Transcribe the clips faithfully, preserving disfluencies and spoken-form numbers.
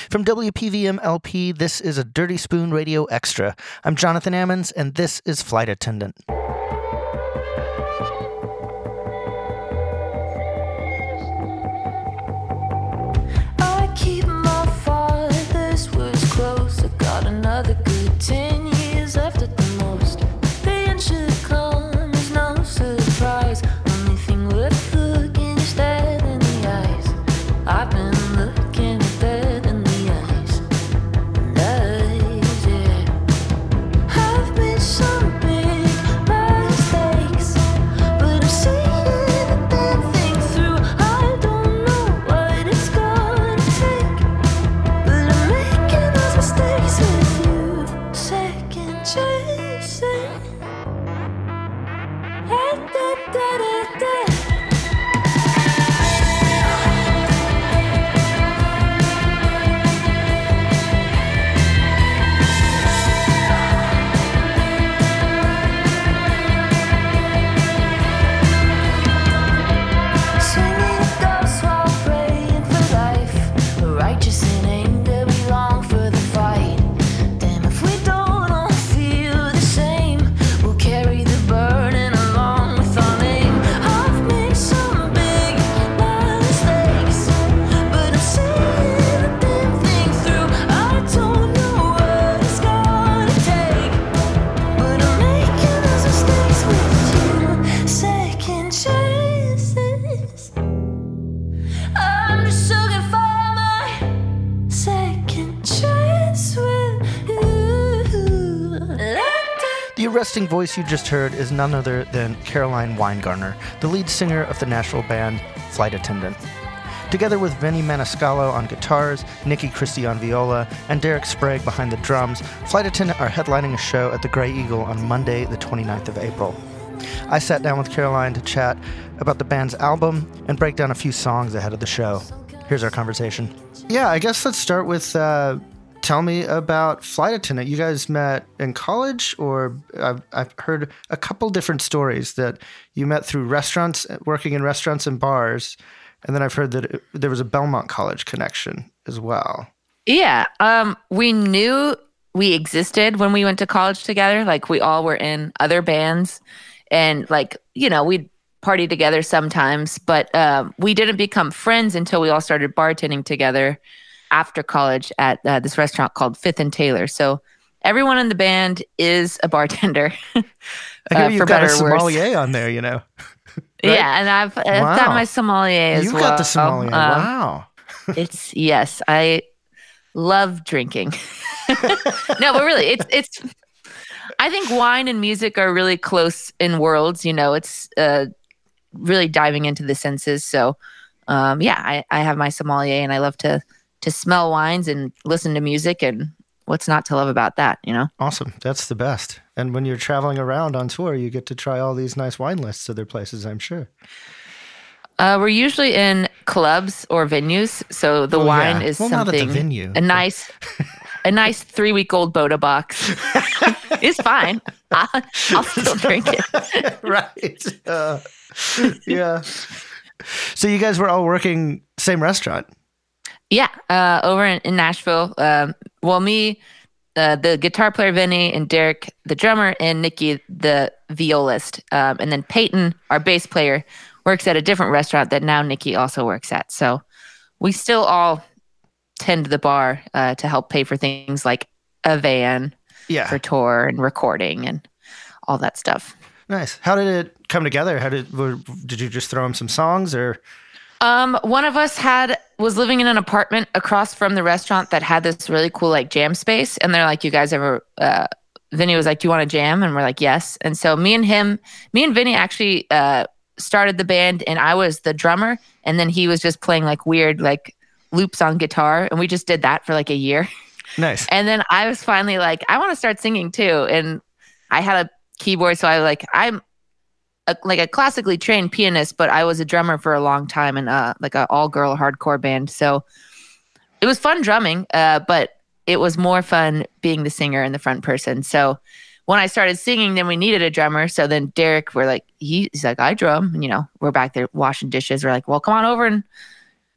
From W P V M L P, this is a Dirty Spoon Radio Extra. I'm Jonathan Ammons, and this is Flight Attendant. I keep my father's words close. I got another good ten years left at the most. The end should come as no surprise. Only thing worth looking is dead in the eyes. I've been looking at dead in the eyes. And eyes, yeah. I've made some big mistakes, but I'm seeing the damn thing through. I don't know what it's gonna take, but I'm making those mistakes with you. Second chances. Da, da, da, da, da. Swinging ghosts while praying for life. We're righteous in anger, we long for the fight. Damn, if we don't all feel the same, we'll carry the burden along with our name. I've made some big mistakes, but I'm seeing the damn thing through. I don't know what it's gonna take, but I'm making those mistakes with you. Second chances. I'm just looking for my second chance with you. The arresting voice you just heard is none other than Caroline Weingartner, the lead singer of the Nashville band Flight Attendant. Together with Vinny Maniscalco on guitars, Nikki Christie on viola, and Derek Sprague behind the drums, Flight Attendant are headlining a show at the Grey Eagle on Monday, the twenty-ninth of April. I sat down with Caroline to chat about the band's album and break down a few songs ahead of the show. Here's our conversation. Yeah, I guess let's start with uh, tell me about Flight Attendant. You guys met in college, or I've, I've heard a couple different stories that you met through restaurants, working in restaurants and bars, and then I've heard that it, there was a Belmont College connection as well. Yeah, um, we knew we existed when we went to college together. Like, we all were in other bands, and like, you know, we'd party together sometimes, but um, we didn't become friends until we all started bartending together after college at uh, this restaurant called Fifth and Taylor. So everyone in the band is a bartender. I hear uh, you've for got a better or worse. sommelier on there, you know. Right? Yeah, and I've, I've Wow. got my sommelier as You've well. got the sommelier. Um, Wow. It's yes, I love drinking. No, but really, it's it's. I think wine and music are really close in worlds. You know, it's uh, really diving into the senses. So, um, yeah, I, I have my sommelier, and I love to to smell wines and listen to music, and what's not to love about that? You know. Awesome. That's the best. And when you're traveling around on tour, you get to try all these nice wine lists of their places, I'm sure. Uh, we're usually in clubs or venues, so the Well, wine yeah. is Well, not at the something venue, a but- nice, a nice three week old Boda box. It's fine. I'll, I'll still drink it. Right. Uh, yeah. So you guys were all working same restaurant. Yeah, uh, over in, in Nashville. Um, well, me, uh, the guitar player Vinny, and Derek, the drummer, and Nikki, the violist, um, and then Peyton, our bass player, works at a different restaurant that now Nikki also works at. So we still all tend the bar uh, to help pay for things like a van Yeah. for tour and recording and all that stuff. Nice. How did it come together? How did were, did you just throw them some songs or? Um, one of us had was living in an apartment across from the restaurant that had this really cool like jam space, and they're like, "You guys ever?" Uh, Vinny was like, "Do you want to jam?" And we're like, "Yes." And so me and him, me and Vinny actually uh, started the band, and I was the drummer, and then he was just playing like weird like loops on guitar, and we just did that for like a year. Nice. And then I was finally like, I want to start singing too, and I had a keyboard, so I like I'm. A, like a classically trained pianist, but I was a drummer for a long time in uh, like an all-girl hardcore band. So it was fun drumming, uh, but it was more fun being the singer and the front person. So when I started singing, then we needed a drummer. So then Derek, we're like, he, he's like, I drum. And, you know, we're back there washing dishes. We're like, well, come on over and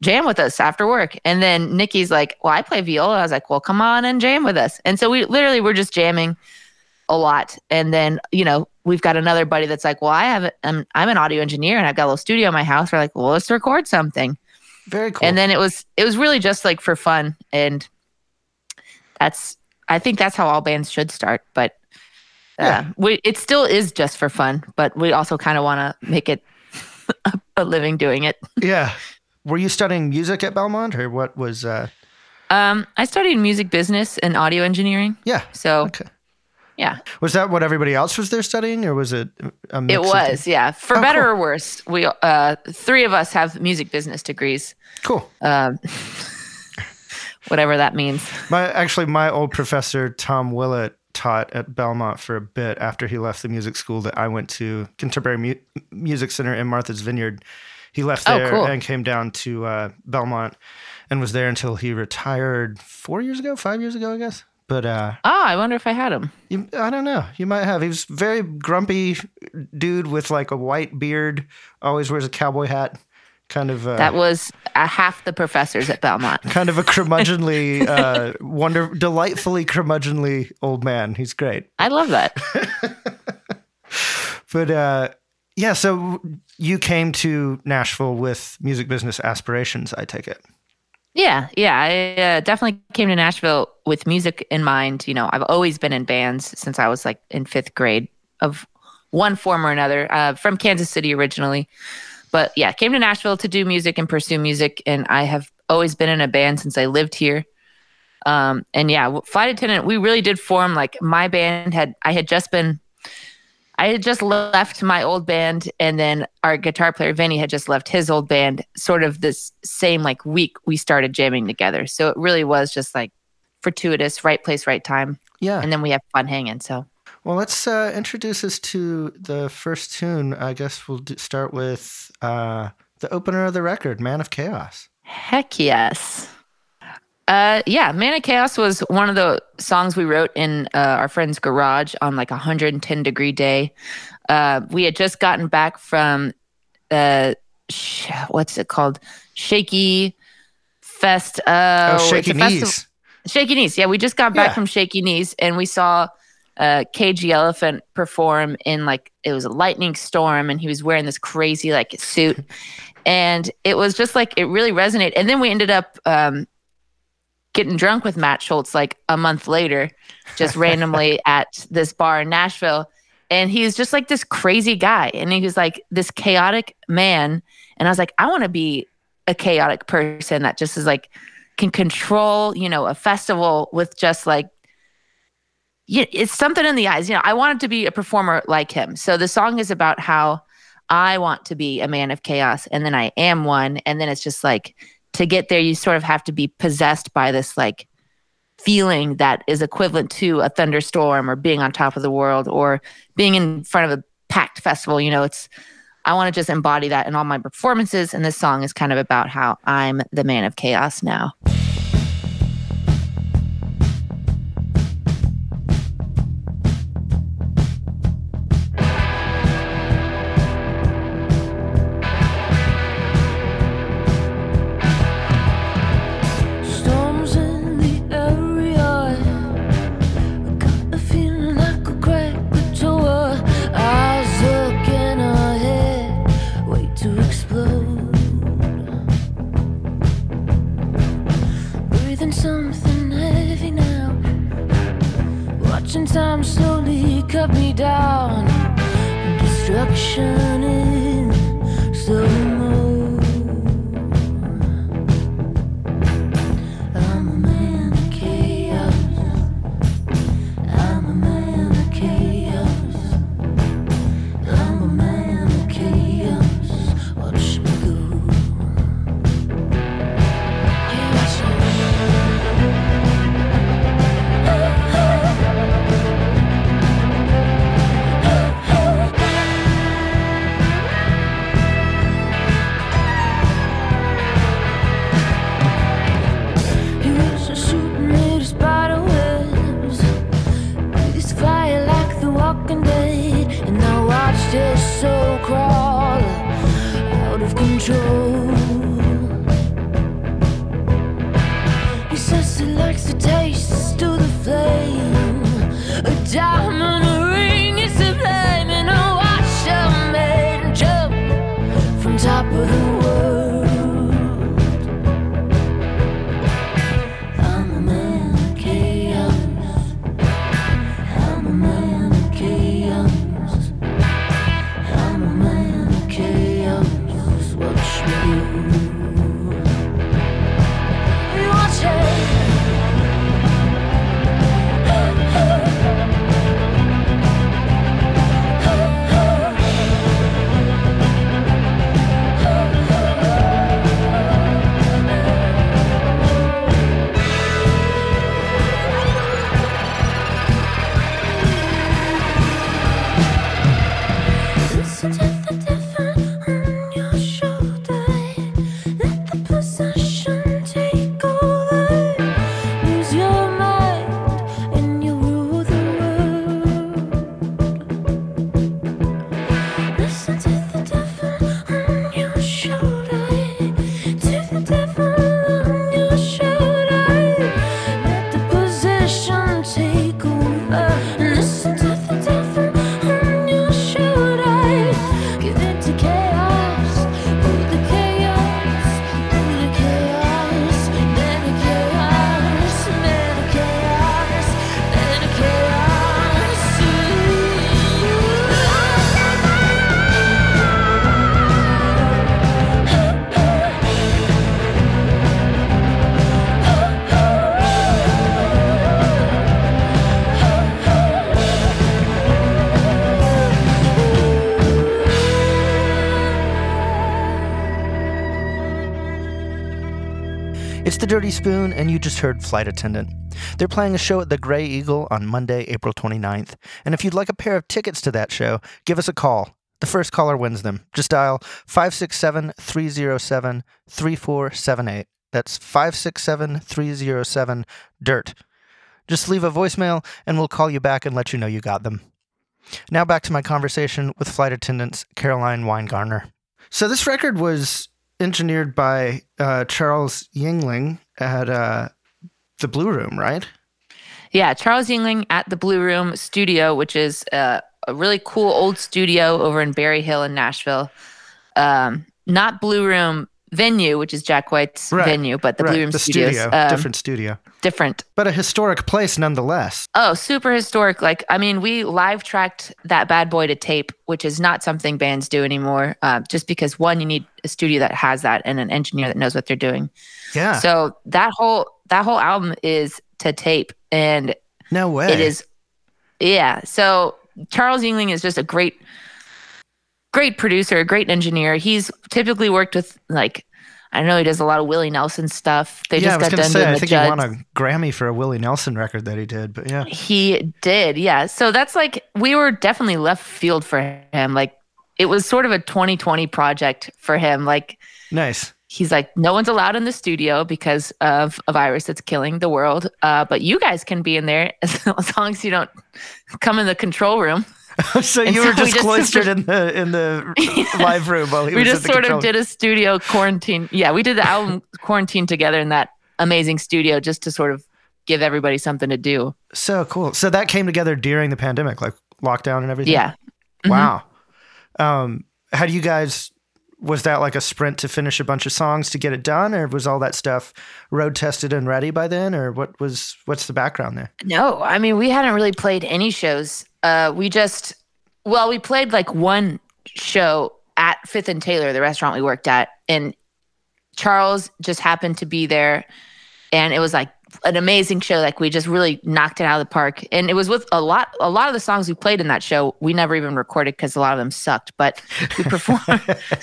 jam with us after work. And then Nikki's like, well, I play viola. I was like, well, come on and jam with us. And so we literally were just jamming a lot. And then, you know, we've got another buddy that's like, well, I have, I'm, I'm an audio engineer and I've got a little studio in my house. We're like, well, let's record something. Very cool. And then it was, it was really just like for fun. And that's, I think that's how all bands should start. But uh, Yeah. we, it still is just for fun, but we also kind of want to make it a, a living doing it. Yeah. Were you studying music at Belmont, or what was? Uh... Um, I studied music business and audio engineering. Yeah. So, Okay. yeah, Was that what everybody else was there studying, or was it a mix? it of was. things? Yeah. For Oh, better cool. or worse, we, uh, three of us have music business degrees. Cool. Um, whatever that means. My actually, my old professor Tom Willett taught at Belmont for a bit after he left the music school that I went to, Contemporary Mu- Music Center in Martha's Vineyard. He left Oh, there cool. and came down to uh, Belmont and was there until he retired four years ago, five years ago, I guess. But uh, Oh, I wonder if I had them. you, I don't know. You might have. He was a very grumpy dude with like a white beard, always wears a cowboy hat, kind of uh, That was uh, half the professors at Belmont. kind of a curmudgeonly, uh, wonder, delightfully curmudgeonly old man. He's great. I love that. But uh, yeah, so you came to Nashville with music business aspirations, I take it. Yeah, yeah. I uh, definitely came to Nashville with music in mind. You know, I've always been in bands since I was like in fifth grade of one form or another, uh, from Kansas City originally. But yeah, came to Nashville to do music and pursue music. And I have always been in a band since I lived here. Um, and yeah, Flight Attendant, we really did form, like my band had, I had just been, I had just left my old band, and then our guitar player, Vinny, had just left his old band sort of this same like week we started jamming together. So it really was just like fortuitous, right place, right time. Yeah. And then we have fun hanging. So Well, let's uh, introduce us to the first tune. I guess we'll do, start with uh, the opener of the record, Man of Chaos. heck yes. Uh, yeah, Man of Chaos was one of the songs we wrote in uh, our friend's garage on like a one hundred ten degree day. Uh, we had just gotten back from, uh, sh- what's it called? Shaky Fest. Uh, oh, Shaky it's a festi- Knees. Shaky Knees. Yeah, we just got back Yeah. from Shaky Knees, and we saw uh, Cagey Elephant perform in like, it was a lightning storm, and he was wearing this crazy like suit. And it was just like, it really resonated. And then we ended up um, getting drunk with Matt Schultz like a month later, just randomly at this bar in Nashville. And he was just like this crazy guy. And he was like this chaotic man. And I was like, I want to be a chaotic person that just is like, can control, you know, a festival with just like, yeah, it's something in the eyes. You know, I wanted to be a performer like him. So the song is about how I want to be a man of chaos, and then I am one. And then it's just like, to get there, you sort of have to be possessed by this like feeling that is equivalent to a thunderstorm or being on top of the world or being in front of a packed festival. You know, it's, I want to just embody that in all my performances. And this song is kind of about how I'm the man of chaos now. Storms in the area. I got a feeling like a crack the door. Eyes looking ahead, wait to explode. Breathing something heavy now. Watching time slowly cut me down. Destruction in slow mo. I'm a man of chaos. I'm a man of chaos. I'm a man of chaos. Watch me go. Hey, watch me. brings the taste to the flame. A diamond ring is to blame, and I watch a man jump from top of the world. I'm a man of chaos. I'm a man of chaos. I'm a man of chaos. Watch me. Watch it. Listen to the devil on your shoulder. Let the possession take over. Lose your mind and you rule the world. Listen to the devil on your shoulder. To the devil on your shoulder. Let the possession take over. Listen to the devil on your shoulder. Give in to chaos. Through the chaos. Through the chaos. Man of chaos. Man of chaos. Man of chaos. It's the Dirty Spoon, and you just heard Flight Attendant. They're playing a show at the Grey Eagle on Monday, April twenty-ninth. And if you'd like a pair of tickets to that show, give us a call. The first caller wins them. Just dial five six seven, three oh seven, three four seven eight. That's five six seven, three oh seven, D I R T. Just leave a voicemail, and we'll call you back and let you know you got them. Now back to my conversation with flight attendants Caroline Weingartner. So this record was engineered by uh, Charles Yingling at uh, the Blue Room, right? Yeah, Charles Yingling at the Blue Room Studio, which is uh, a really cool old studio over in Berry Hill in Nashville. Um, not Blue Room Venue, which is Jack White's Right, venue, but the right, Blue Room the Studios. studio, um, different studio. Different. But a historic place nonetheless. Oh, super historic. Like, I mean, we live tracked that bad boy to tape, which is not something bands do anymore. Uh, just because, one, you need a studio that has that and an engineer that knows what they're doing. Yeah. So that whole that whole album is to tape, and No way. it is. Yeah. So Charles Yingling is just a great, great producer, a great engineer. He's typically worked with, like, I know he does a lot of Willie Nelson stuff. They yeah, just I was got going to done say, doing I the think Judds. he won a Grammy for a Willie Nelson record that he did, but yeah. He did, yeah. So that's like, we were definitely left field for him. Like, it was sort of a twenty twenty project for him. Like, Nice. he's like, no one's allowed in the studio because of a virus that's killing the world. Uh, but you guys can be in there as, as long as you don't come in the control room. So And you so were we just just- cloistered in the in the live room while he We was just at the sort control. of did a studio quarantine. Yeah, we did the album quarantine together in that amazing studio just to sort of give everybody something to do. So cool. So that came together during the pandemic, like lockdown and everything? Yeah. Mhm. Wow. Um, how do you guys, was that like a sprint to finish a bunch of songs to get it done, or was all that stuff road tested and ready by then, or what was, what's the background there? No, I mean, we hadn't really played any shows. Uh, we just, well, we played like one show at Fifth and Taylor, the restaurant we worked at, and Charles just happened to be there, and it was like an amazing show. Like, we just really knocked it out of the park, and it was with a lot, a lot of the songs we played in that show we never even recorded because a lot of them sucked. But we performed,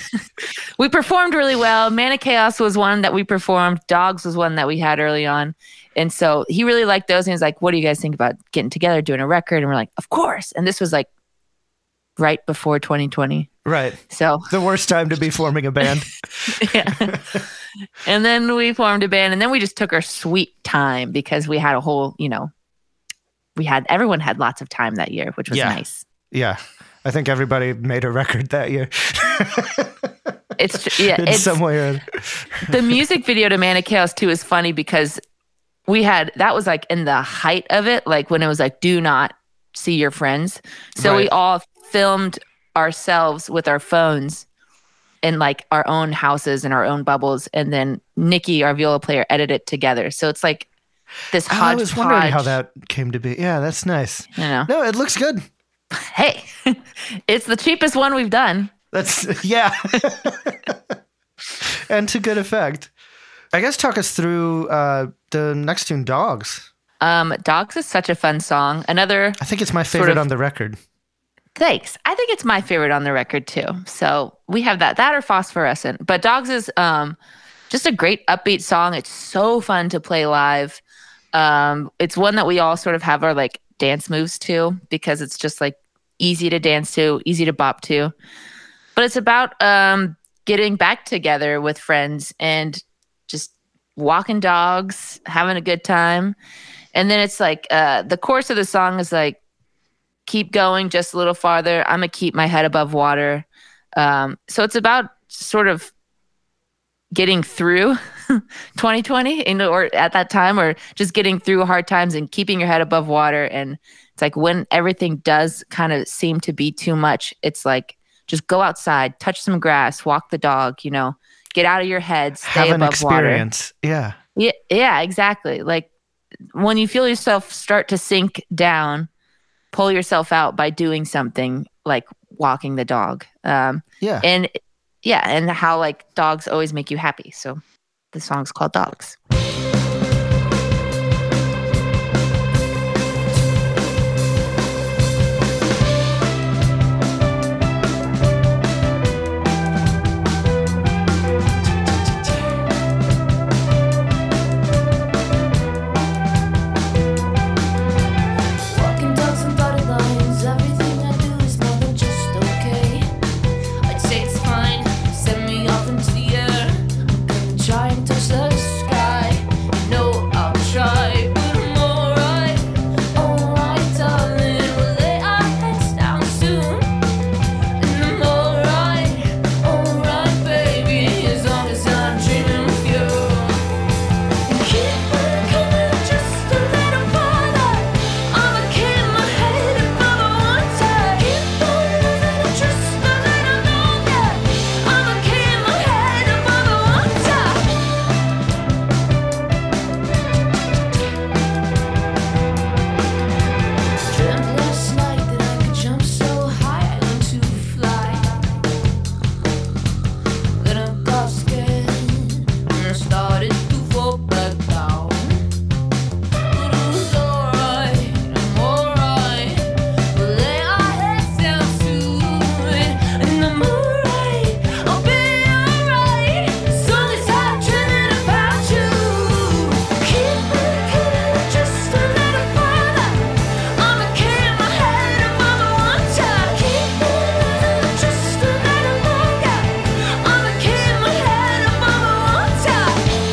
we performed really well. Man of Chaos was one that we performed. Dogs was one that we had early on. And so he really liked those. And he's like, what do you guys think about getting together, doing a record? And we're like, of course. And this was like right before twenty twenty. Right. So, The worst time to be forming a band. yeah. And then we formed a band, and then we just took our sweet time because we had a whole, you know, we had, everyone had lots of time that year, which was Yeah. nice. Yeah. I think everybody made a record that year. It's, yeah, in it's, some way or other. the music video to Man of Chaos too is funny because we had, that was like in the height of it, like when it was like, do not see your friends. So Right. we all filmed ourselves with our phones in like our own houses and our own bubbles. And then Nikki, our viola player, edited it together. So it's like this Oh, I hodgepodge. was wondering how that came to be. Yeah, that's nice. You know, No, it looks good. hey, it's the cheapest one we've done. That's, yeah. And to good effect. I guess talk us through uh, the next tune, Dogs. Um, Dogs is such a fun song. Another, I think it's my favorite of- on the record. thanks. I think it's my favorite on the record too. So we have that, that or Phosphorescent. But Dogs is um, just a great upbeat song. It's so fun to play live. Um, it's one that we all sort of have our like dance moves to because it's just like easy to dance to, easy to bop to. But it's about um, getting back together with friends and just walking dogs, having a good time. And then it's like uh, the chorus of the song is like, keep going just a little farther. I'm going to keep my head above water. Um, so it's about sort of getting through twenty twenty, you know, or at that time, or just getting through hard times and keeping your head above water. And it's like when everything does kind of seem to be too much, it's like, just go outside, touch some grass, walk the dog, you know, get out of your head, stay Have an above experience. Yeah. water. Yeah, yeah, exactly. Like when you feel yourself start to sink down, pull yourself out by doing something like walking the dog. Um, Yeah. and yeah, and how like dogs always make you happy. So the song's called Dogs. Walking dogs and dotted lines, everything I do is more than just okay. I'd say it's fine, send me off into the air. I'm gonna try and touch the sky. You know I'll try, but I'm alright. Alright, darling, we'll lay our heads down soon. And I'm alright, alright, baby, as long as I'm dreaming with you. Keep on coming just a little farther. I'ma keep my head above water. Keep on moving just a little longer. I'ma keep my head above water. Dreamt last night that I could jump so high I learned to fly. Then I got scared and I started to fall back down. But it was alright, I'm alright. We'll lay our heads down soon. And I'm alright, I'll be alright. As long as I'm dreaming about you. Keep on coming just a little farther. I'ma keep my head above water. Keep on moving just a little longer. I'ma keep my head above water.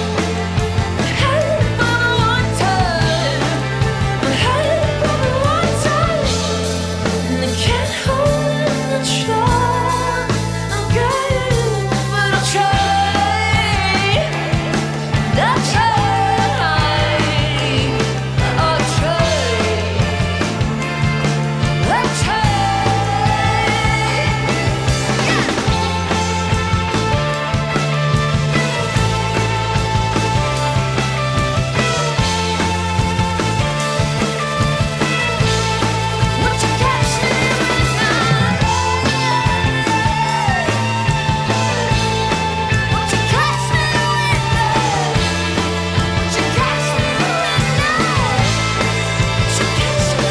Head above water. My head above water. And I can't hold much longer, but I'll try. I'll try. I'll try. I'll try. Won't you catch me with my love? Won't you catch me with love? Won't you catch me with love? Won't you catch me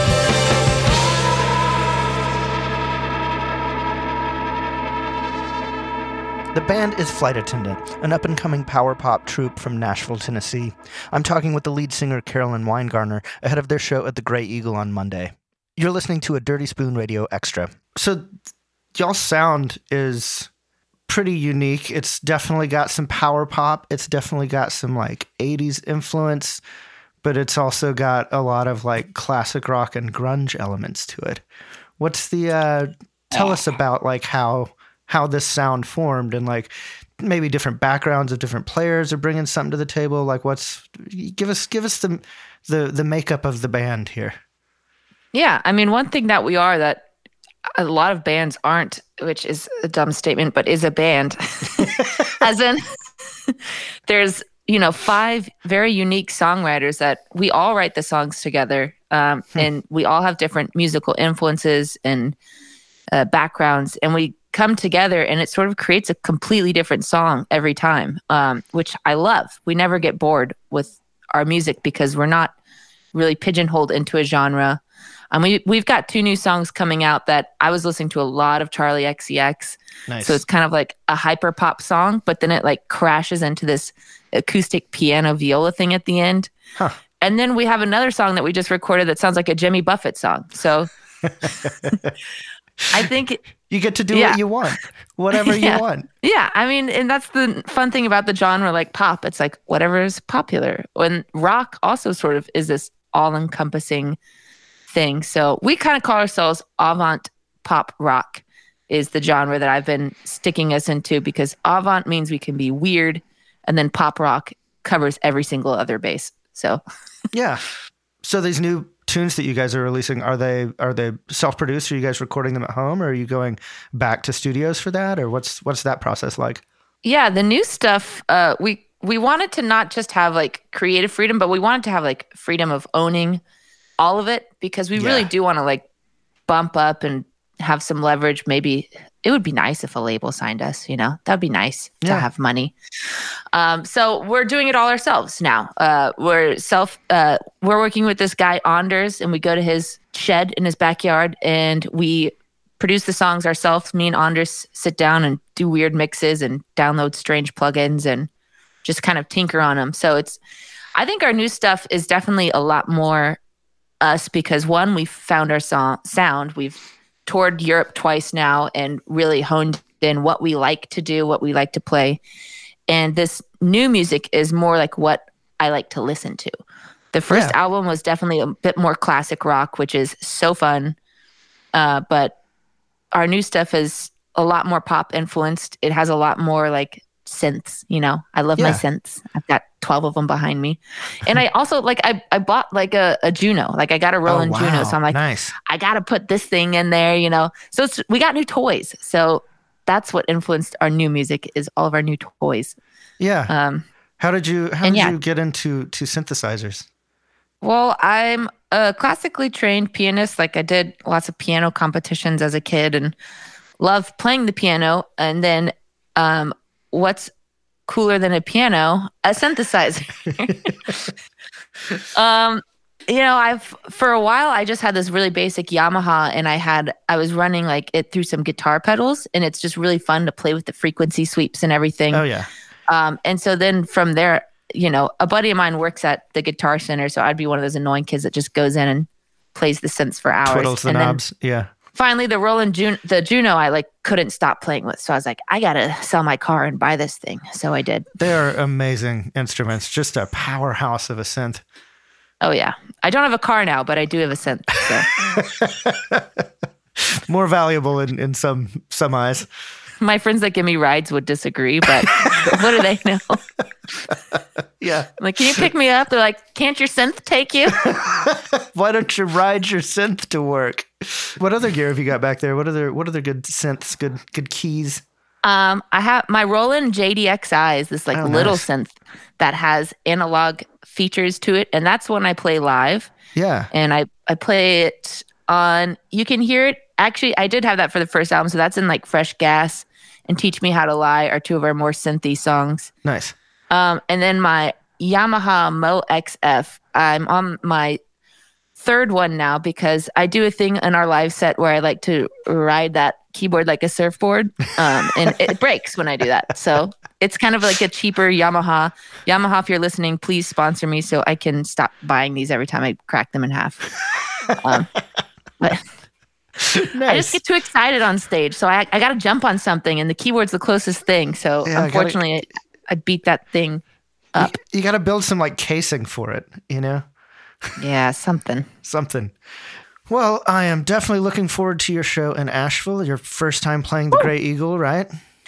The band is Flight Attendant, an up-and-coming power pop troupe from Nashville, Tennessee. I'm talking with the lead singer Carolyn Weingartner ahead of their show at the Grey Eagle on Monday. You're listening to a Dirty Spoon Radio Extra. So, y'all's sound is pretty unique. It's definitely got some power pop. It's definitely got some like eighties influence, but it's also got a lot of like classic rock and grunge elements to it. What's the uh tell us about like how how this sound formed, and like maybe different backgrounds of different players are bringing something to the table? Like, what's give us give us the the the makeup of the band here. Yeah, I mean, one thing that we are that a lot of bands aren't, which is a dumb statement, but is a band. As in, there's, you know, five very unique songwriters that we all write the songs together. Um, hmm. And we all have different musical influences and uh, backgrounds. And we come together and it sort of creates a completely different song every time, um, which I love. We never get bored with our music because we're not really pigeonholed into a genre. Um, we, we've got two new songs coming out that I was listening to a lot of Charlie X C X. Nice. So it's kind of like a hyper pop song, but then it like crashes into this acoustic piano viola thing at the end. Huh. And then we have another song that we just recorded that sounds like a Jimmy Buffett song. So I think... You get to do yeah. what you want, whatever yeah. you want. Yeah, I mean, and that's the fun thing about the genre, like pop. It's like whatever is popular. And rock also sort of is this all-encompassing thing. So we kind of call ourselves avant pop rock is the genre that I've been sticking us into, because avant means we can be weird, and then pop rock covers every single other base. So yeah. So these new tunes that you guys are releasing, are they are they self-produced? Are you guys recording them at home, or are you going back to studios for that, or what's what's that process like? Yeah, the new stuff, uh, we we wanted to not just have like creative freedom, but we wanted to have like freedom of owning all of it, because we yeah. really do want to like bump up and have some leverage. Maybe it would be nice if a label signed us, you know, that'd be nice yeah. to have money. Um, so we're doing it all ourselves now. Uh, we're self, uh, we're working with this guy Anders, and we go to his shed in his backyard and we produce the songs ourselves. Me and Anders sit down and do weird mixes and download strange plugins and just kind of tinker on them. So it's, I think our new stuff is definitely a lot more us, because one, we've found our song, sound. We've toured Europe twice now and really honed in what we like to do, what we like to play. And this new music is more like what I like to listen to. The first yeah. album was definitely a bit more classic rock, which is so fun. Uh, but our new stuff is a lot more pop influenced. It has a lot more like synths, you know. I love yeah. my synths. I've got twelve of them behind me. And I also like I I bought like a, a Juno. Like I got a Roland oh, wow. Juno. So I'm like, nice. I got to put this thing in there, you know. So it's, we got new toys. So that's what influenced our new music, is all of our new toys. Yeah. Um how did you how did yeah. you get into to synthesizers? Well, I'm a classically trained pianist. Like I did lots of piano competitions as a kid and loved playing the piano. And then um what's cooler than a piano? A synthesizer. um, you know, I've for a while I just had this really basic Yamaha, and I had I was running like it through some guitar pedals, and it's just really fun to play with the frequency sweeps and everything. Oh yeah. Um, and so then from there, you know, a buddy of mine works at the Guitar Center, so I'd be one of those annoying kids that just goes in and plays the synths for hours. Twiddles the and knobs. Then, yeah. Finally, the Roland Juno, the Juno, I like couldn't stop playing with. So I was like, I gotta sell my car and buy this thing. So I did. They are amazing instruments. Just a powerhouse of a synth. Oh yeah, I don't have a car now, but I do have a synth. So. More valuable in, in some some eyes. My friends that give me rides would disagree, but what do they know? Yeah. I'm like, can you pick me up? They're like, can't your synth take you? Why don't you ride your synth to work? What other gear have you got back there? What other what other good synths, good good keys? Um, I have my Roland J D X I is this like oh, little nice. synth that has analog features to it, and that's when I play live. Yeah. And I, I play it on, you can hear it. Actually, I did have that for the first album, so that's in like Fresh Gas and Teach Me How to Lie are two of our more synthy songs. Nice. Um, and then my Yamaha Mo X F, I'm on my third one now because I do a thing in our live set where I like to ride that keyboard like a surfboard, um, and it breaks when I do that. So it's kind of like a cheaper Yamaha. Yamaha, if you're listening, please sponsor me so I can stop buying these every time I crack them in half. Um, but nice. I just get too excited on stage, so I I got to jump on something, and the keyboard's the closest thing. So yeah, unfortunately, I, gotta, I, I beat that thing up. You, you got to build some like casing for it, you know? Yeah, something. Something. Well, I am definitely looking forward to your show in Asheville. Your first time playing the Woo! Grey Eagle, right?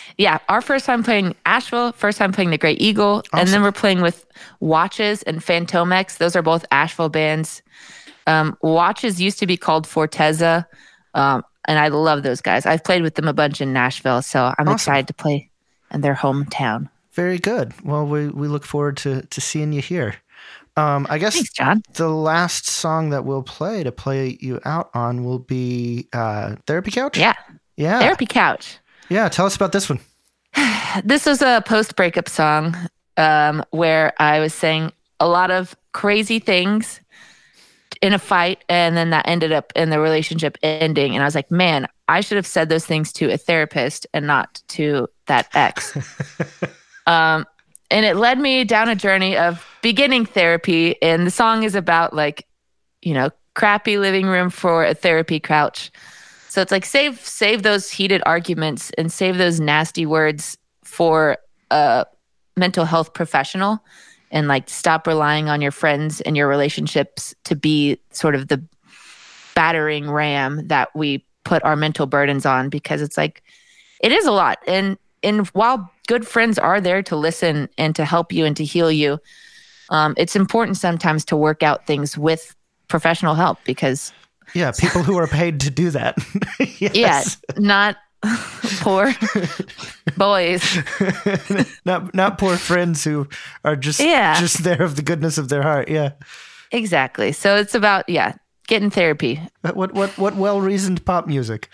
Yeah, our first time playing Asheville, first time playing the Great Eagle, Awesome. and then we're playing with Watches and Phantomex. Those are both Asheville bands. Um, Watches used to be called Forteza, um, and I love those guys. I've played with them a bunch in Nashville, so I'm Awesome. excited to play in their hometown. Very good. Well, we, we look forward to, to seeing you here. Um, I guess Thanks, John. the last song that we'll play to play you out on will be uh, Therapy Couch? Yeah, Yeah. Therapy Couch. Yeah, tell us about this one. This was a post-breakup song um, where I was saying a lot of crazy things in a fight, and then that ended up in the relationship ending. And I was like, man, I should have said those things to a therapist and not to that ex. um, and it led me down a journey of beginning therapy. And the song is about like, you know, crappy living room for a therapy couch. So it's like save save those heated arguments and save those nasty words for a mental health professional, and like stop relying on your friends and your relationships to be sort of the battering ram that we put our mental burdens on, because it's like it is a lot. And and while good friends are there to listen and to help you and to heal you, um, it's important sometimes to work out things with professional help, because Yeah, people who are paid to do that. Yes. yeah, not poor boys. not not poor friends who are just Yeah. just there of the goodness of their heart. Yeah. Exactly. So it's about, yeah, getting therapy. What what what well-reasoned pop music.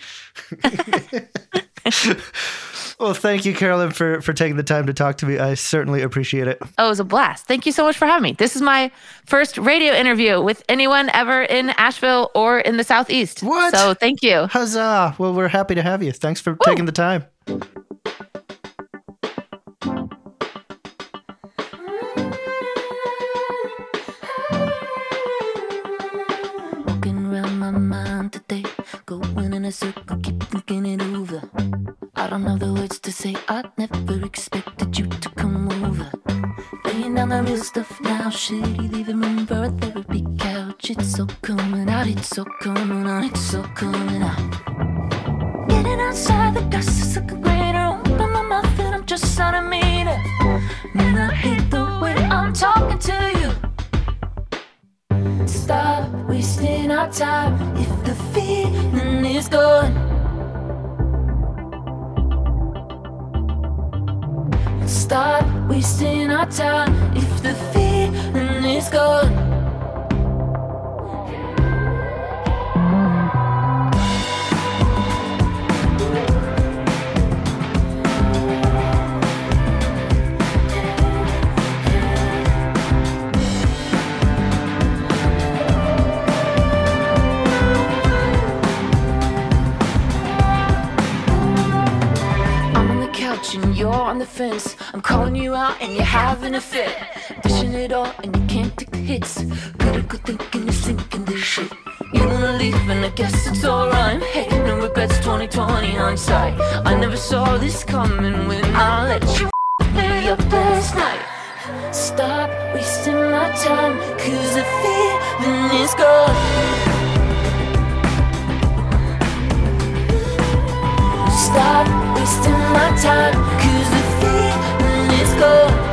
Well, thank you, Carolyn, for, for taking the time to talk to me. I certainly appreciate it. Oh, it was a blast. Thank you so much for having me. This is my first radio interview with anyone ever in Asheville or in the Southeast. What? So thank you. Huzzah. Well, we're happy to have you. Thanks for taking the time. Walking around my mind today, going in a circle, keep thinking it over. I don't know the words to say, I never expected you to come over. Laying down the real stuff now, shitty leaving room for a therapy couch. It's so coming out, it's so coming out, it's so coming out. Getting outside, the grass is looking greater. Open my mouth and I'm just on a meter. Man, I hate the way I'm talking to you. Stop wasting our time if the feeling is gone. Stop wasting our time if the feeling is gone. And you're on the fence. I'm calling you out and you're having a fit. Dishing it all and you can't take the hits. Critical thinking, you're sinking this shit. You wanna leave and I guess it's alright. Hey, no regrets, twenty twenty hindsight. I never saw this coming when I let you me up last night. Stop wasting my time, cause the feeling is gone. Stop wasting my time, cause the feeling is gone.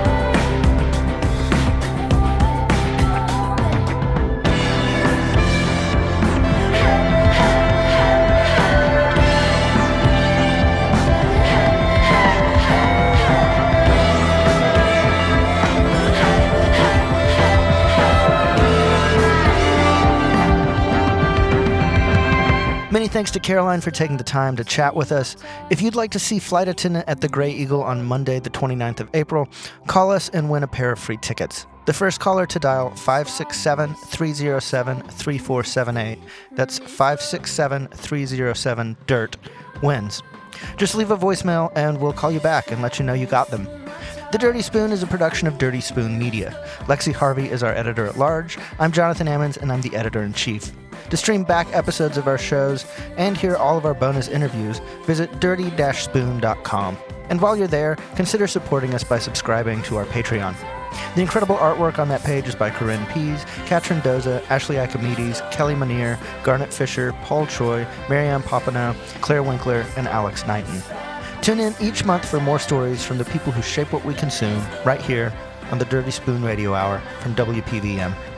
Many thanks to Caroline for taking the time to chat with us. If you'd like to see Flight Attendant at the Grey Eagle on Monday, the twenty-ninth of April, call us and win a pair of free tickets. The first caller to dial five six seven, three oh seven, three four seven eight, that's five six seven, three oh seven, D I R T, wins. Just leave a voicemail and we'll call you back and let you know you got them. The Dirty Spoon is a production of Dirty Spoon Media. Lexi Harvey is our editor-at-large. I'm Jonathan Ammons, and I'm the editor-in-chief. To stream back episodes of our shows and hear all of our bonus interviews, visit dirty dash spoon dot com. And while you're there, consider supporting us by subscribing to our Patreon. The incredible artwork on that page is by Corinne Pease, Katrin Doza, Ashley Icomedes, Kelly Manier, Garnet Fisher, Paul Choi, Marianne Papineau, Claire Winkler, and Alex Knighton. Tune in each month for more stories from the people who shape what we consume right here on the Dirty Spoon Radio Hour from W P V M.